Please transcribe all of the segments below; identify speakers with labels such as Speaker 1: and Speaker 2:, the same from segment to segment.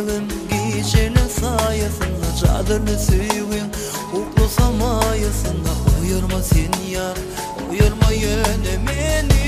Speaker 1: yüreğim gecenin sayesinde çadırını süyün uklu samayasında uyurma sen yar uyurma yine beni.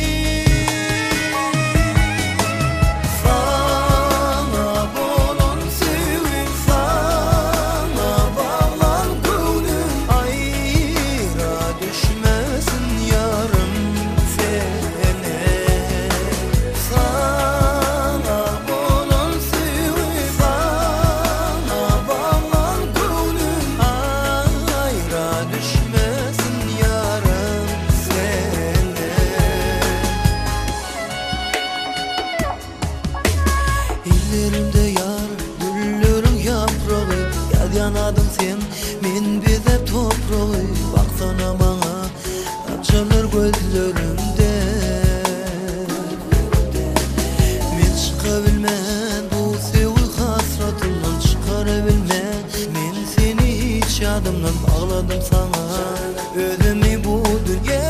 Speaker 1: Ellerimde yar, güllerin yaprağı, yanadım sen, men bize toprağı. Baksana bana, açılır gözlerimde. Men çıkabilmem bu sevgi hasratından, çıkarabilmem men seni hiç yadımdan. Bağladım sana, özümü bu dünya